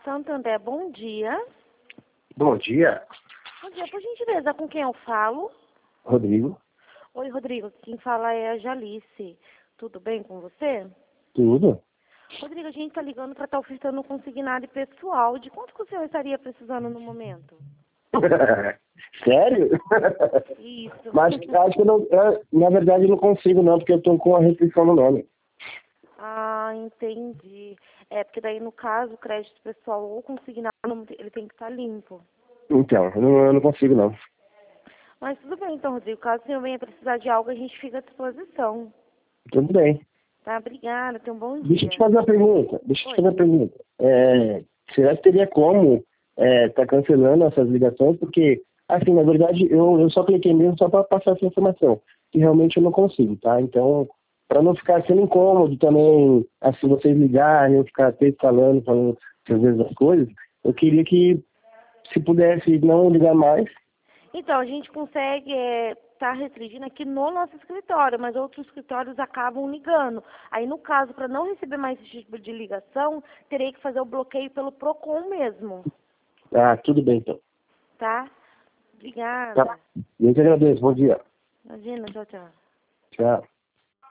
Santander, bom dia. Bom dia, Bom dia, por gentileza, com quem eu falo? Rodrigo. Oi, Rodrigo, quem fala é a Jalice. Tudo bem com você? Tudo? Rodrigo, a gente tá ligando para estar ofertando um consignado pessoal. De quanto que o senhor estaria precisando no momento? Sério? Isso. Mas acho que eu não, na verdade eu não consigo não, porque eu tô com a restrição no nome. Ah, entendi. É, porque daí no caso, o crédito pessoal ou consignado, ele tem que estar limpo. Então, eu não consigo não. Mas tudo bem, então, Rodrigo. Caso o senhor venha precisar de algo, a gente fica à disposição. Tudo bem. Tá? Obrigada. Tenha um bom Deixa eu dia. te fazer uma pergunta. Oi. Será que teria como tá cancelando essas ligações? Porque, assim, na verdade, eu só cliquei mesmo só para passar essa informação, que realmente eu não consigo, tá? Então, para não ficar sendo incômodo também, assim, vocês ligarem, eu ficar até falando às vezes as coisas, eu queria que, se pudesse não ligar mais. Então, a gente consegue tá restringindo aqui no nosso escritório, mas outros escritórios acabam ligando. Aí, no caso, para não receber mais esse tipo de ligação, terei que fazer o bloqueio pelo PROCON mesmo, Ah, tudo bem, então. tá? Tá. Obrigada. Eu te agradeço. Bom dia. Imagina, tchau, tchau. Tchau.